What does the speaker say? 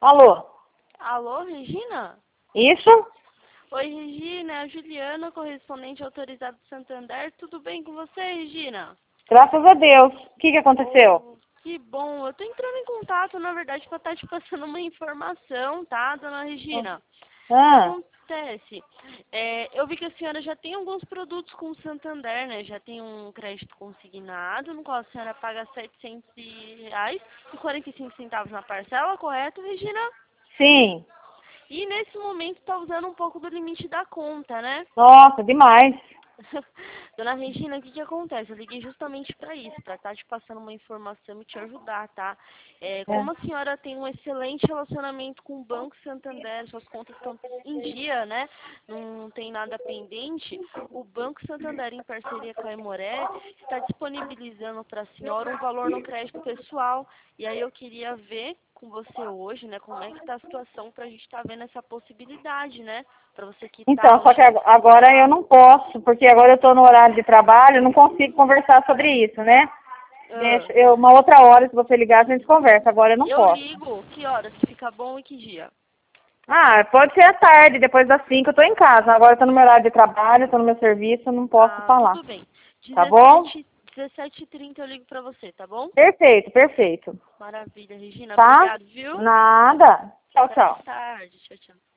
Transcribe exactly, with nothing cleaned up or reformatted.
Alô? Alô, Regina? Isso? Oi, Regina, é a Juliana, correspondente autorizada do Santander. Tudo bem com você, Regina? Graças a Deus. O que, que aconteceu? Oh, que bom. Eu tô entrando em contato, na verdade, para estar te passando uma informação, tá, dona Regina? O que Ah, acontece? É, eu vi que a senhora já tem alguns produtos com o Santander, né? Já tem um crédito consignado, no qual a senhora paga setecentos reais e quarenta e cinco centavos na parcela, correto, Regina? sim. E nesse momento está usando um pouco do limite da conta, né? Nossa, demais. Dona Regina, o que que acontece? Eu liguei justamente para isso, para estar te passando uma informação e te ajudar, tá? É, É. como a senhora tem um excelente relacionamento com o Banco Santander, suas contas estão em dia, né? Não tem nada pendente, o Banco Santander, em parceria com a Emoré, está disponibilizando para a senhora um valor no crédito pessoal. E aí eu queria ver com você hoje, né, como é que está a situação para a gente estar vendo essa possibilidade, né? Para você quitar Então, só que hoje. ag- agora eu não posso, porque agora eu estou no horário de trabalho, eu não consigo conversar sobre isso, né? Ah. Deixa, eu, uma outra hora, se você ligar, a gente conversa. Agora eu não Eu posso. ligo, que horas que fica bom e que dia? Ah, pode ser à tarde, depois das cinco eu estou em casa. Agora eu estou no meu horário de trabalho, estou no meu serviço, eu não posso Ah, falar. tudo bem. Tá bom? dezessete, dezessete e trinta eu ligo pra você, tá bom? Perfeito, perfeito. Maravilha, Regina. Tá? Obrigado, viu? Nada. Tchau, Até mais tchau. tarde. Tchau, tchau.